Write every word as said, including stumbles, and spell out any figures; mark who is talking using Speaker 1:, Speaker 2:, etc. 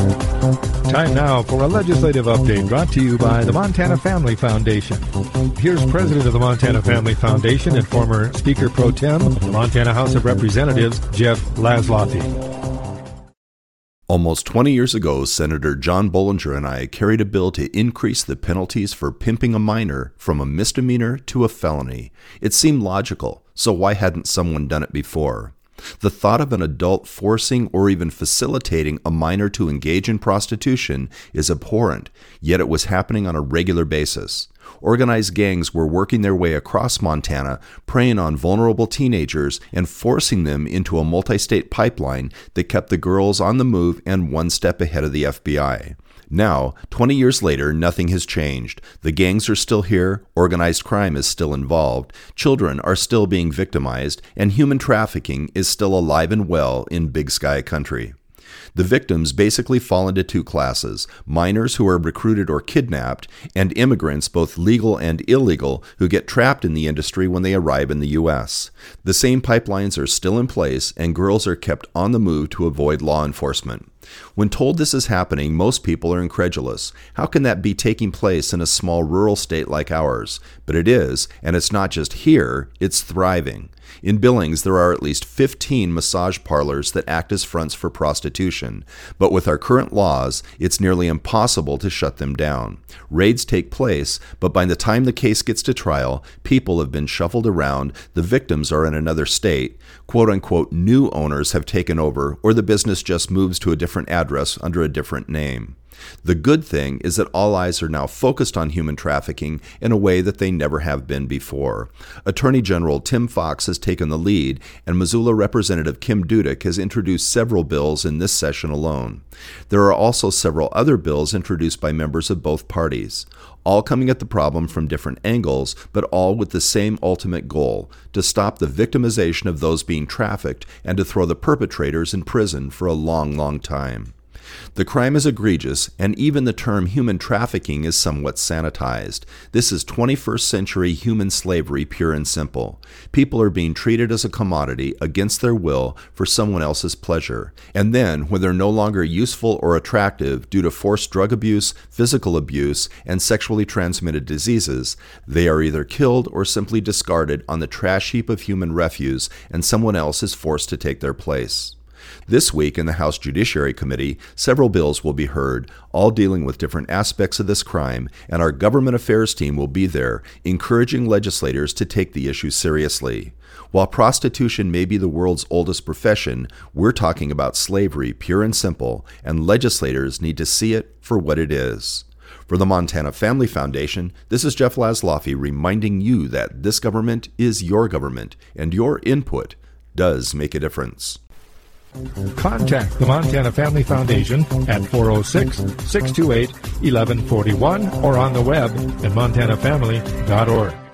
Speaker 1: Time now for a legislative update brought to you by the Montana Family Foundation. Here's President of the Montana Family Foundation and former Speaker Pro Tem of the Montana House of Representatives, Jeff Laszloffy.
Speaker 2: Almost twenty years ago, Senator John Bollinger and I carried a bill to increase the penalties for pimping a minor from a misdemeanor to a felony. It seemed logical, so why hadn't someone done it before? The thought of an adult forcing or even facilitating a minor to engage in prostitution is abhorrent, yet it was happening on a regular basis. Organized gangs were working their way across Montana, preying on vulnerable teenagers and forcing them into a multi-state pipeline that kept the girls on the move and one step ahead of the F B I. Now, twenty years later, nothing has changed. The gangs are still here, organized crime is still involved, children are still being victimized, and human trafficking is still alive and well in Big Sky country. The victims basically fall into two classes: minors who are recruited or kidnapped, and immigrants, both legal and illegal, who get trapped in the industry when they arrive in the U S. The same pipelines are still in place, and girls are kept on the move to avoid law enforcement. When told this is happening, most people are incredulous. How can that be taking place in a small rural state like ours? But it is, and it's not just here, it's thriving. In Billings, there are at least fifteen massage parlors that act as fronts for prostitution, but with our current laws, it's nearly impossible to shut them down. Raids take place, but by the time the case gets to trial, people have been shuffled around, the victims are in another state, quote-unquote new owners have taken over, or the business just moves to a different address under a different name. The good thing is that all eyes are now focused on human trafficking in a way that they never have been before. Attorney General Tim Fox has taken the lead, and Missoula Representative Kim Dudek has introduced several bills in this session alone. There are also several other bills introduced by members of both parties, all coming at the problem from different angles, but all with the same ultimate goal: to stop the victimization of those being trafficked and to throw the perpetrators in prison for a long, long time. The crime is egregious, and even the term human trafficking is somewhat sanitized. This is twenty-first century human slavery, pure and simple. People are being treated as a commodity against their will for someone else's pleasure. And then, when they're no longer useful or attractive due to forced drug abuse, physical abuse, and sexually transmitted diseases, they are either killed or simply discarded on the trash heap of human refuse, and someone else is forced to take their place. This week in the House Judiciary Committee, several bills will be heard, all dealing with different aspects of this crime, and our government affairs team will be there, encouraging legislators to take the issue seriously. While prostitution may be the world's oldest profession, we're talking about slavery, pure and simple, and legislators need to see it for what it is. For the Montana Family Foundation, this is Jeff Laszloffy reminding you that this government is your government, and your input does make a difference.
Speaker 1: Contact the Montana Family Foundation at four oh six, six two eight, one one four one or on the web at montana family dot org.